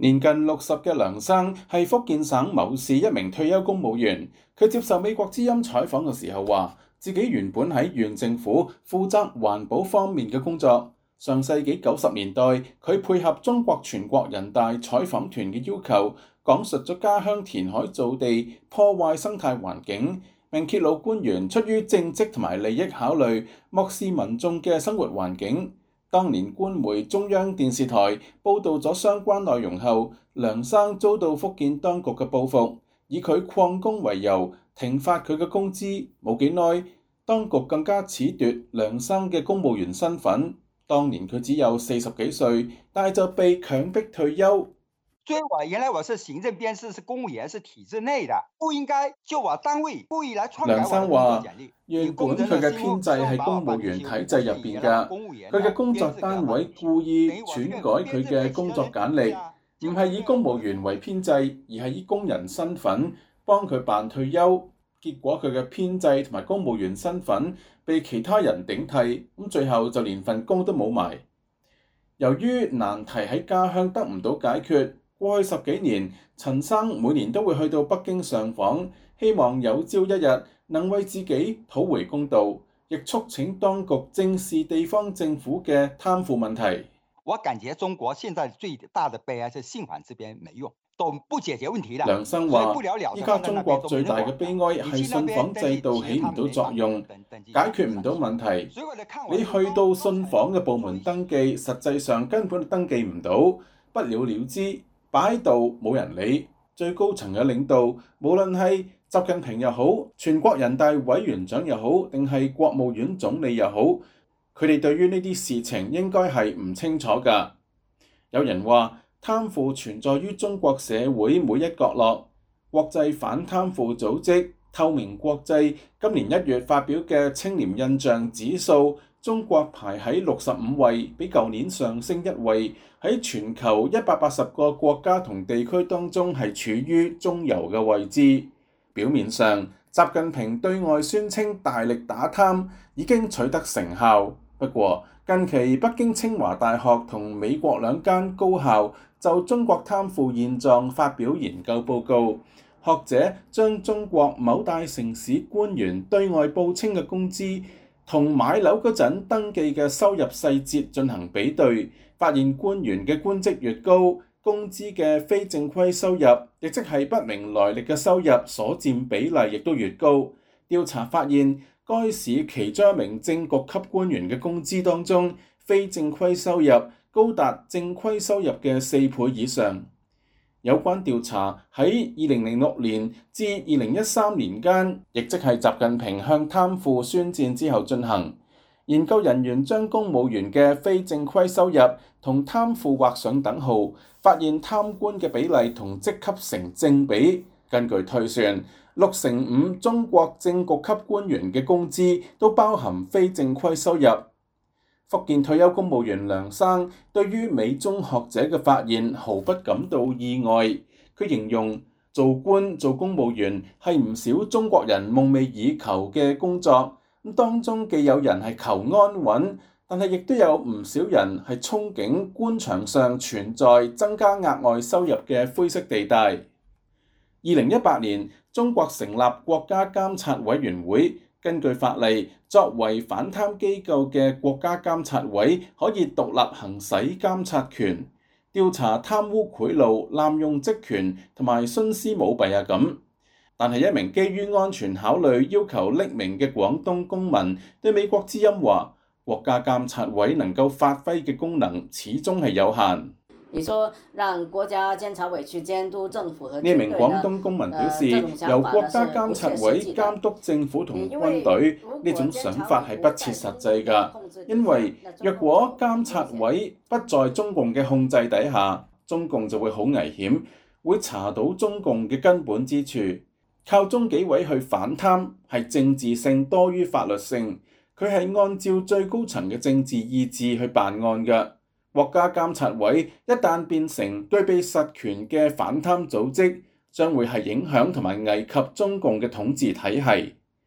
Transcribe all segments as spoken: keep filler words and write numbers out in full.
年近六十嘅梁生係福建省某市一名退休公務員。佢接受美國之音採訪嘅時候話，自己原本喺縣政府負責環保方面嘅工作。上世紀九十年代，佢配合中國全國人大採訪團嘅要求，講述咗家鄉填海造地破壞生態環境，並揭露官員出於政績同埋利益考慮，漠視民眾嘅生活環境。當年官媒中央電視台報導咗相關內容後，梁生遭到福建當局嘅報復，以佢曠工為由停發佢嘅工資。冇幾耐，當局更加褫奪梁生嘅公務員身份。當年佢只有四十幾歲，但係就被強迫退休。 所以我原來我是行政編制，是公務員，是體制內的，不應該就我單位故意來篡改我的工作簡歷。 原本佢嘅編制係公務員體制入邊嘅，佢嘅工作單位故意篡改佢嘅工作簡歷，唔係以公務員為編制，而係以工人身份幫佢辦退休。結果佢嘅編制同埋公務員身份被其他人頂替，咁最後就連份工都冇埋。由於難題喺家鄉得唔到解決，過去十幾年，陳生每年都會去到北京上訪，希望有朝一日能為自己討回公道，亦促請當局正視地方政府嘅貪腐問題。 我感覺中國現在最大的悲哀是信訪這邊沒用，都不解決問題啦。 梁生話：依家中國最大嘅悲哀係信訪制度起唔到作用，解決唔到問題。你去到信訪嘅部門登記，實際上根本登記唔到，不了了之，擺喺度冇人理。最高層嘅領導，無論係習近平又好，全國人大委員長又好，定係國務院總理又好，佢哋對於呢啲事情應該係唔清楚㗎。有人話貪腐存在於中國社會每一角落。國際反貪腐組織透明國際今年一月發表嘅清廉印象指數，中國排喺六十五位，比舊年上升一位，喺全球一百八十個國家同地區當中係處於中游嘅位置。表面上，習近平對外宣稱大力打貪已經取得成效。不過，近期北京清華大學同美國兩間高校就中國貪腐現狀發表研究報告，學者將中國某大城市官員對外報稱嘅工資同買樓嗰陣登記嘅收入細節進行比對，發現官員嘅官職越高，工資嘅非正規收入，亦即係不明來歷嘅收入所佔比例亦都越高。調查發現，該市其中一名正局級官員嘅工資當中，非正規收入高達正規收入嘅四倍以上。有關調查喺二零零六年至二零一三年間，亦即係習近平向貪腐宣戰之後進行。研究人員將公務員嘅非正規收入同貪腐畫上等號，發現貪官嘅比例同職級成正比。根據推算，六成五中國正局級官員嘅工資都包含非正規收入。福建退休公務員梁生對於美中學者嘅發現毫不感到意外。佢形容做官做公務員係唔少中國人夢寐以求嘅工作。咁當中既有人係求安穩，但係亦都有唔少人係憧憬官場上存在增加額外收入嘅灰色地帶。二零一八年，中國成立國家監察委員會，根據法例，作為反貪機構嘅國家監察委可以獨立行使監察權，調查貪污賄賂、濫用職權同埋徇私舞弊啊咁。但係一名基於安全考慮要求匿名嘅廣東公民對美國之音話，國家監察委能夠發揮嘅功能始終係有限。 你說讓國家監察委去監督政府和軍隊呢？ 呢名廣東公民表示，由國家監察委監督政府同軍隊呢種想法係不切實際㗎，因為若果監察委不在中共嘅控制底下，中共就會好危險，會查到中共嘅根本之處。靠中紀委去反貪係政治性多於法律性，佢係按照最高層嘅政治意志去辦案嘅。國家監察委一旦變成具備實權嘅反貪組織，將會係影響同埋危及中共嘅統治體系。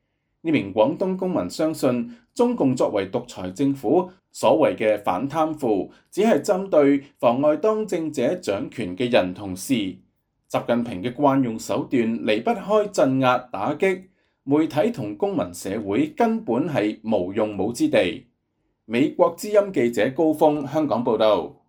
呢名廣東公民相信，中共作為獨裁政府，所謂嘅反貪腐，只係針對妨礙當政者掌權嘅人同事。習近平嘅慣用手段離不開鎮壓打擊，媒體同公民社會根本係無用武之地。美國之音記者高峰香港報道。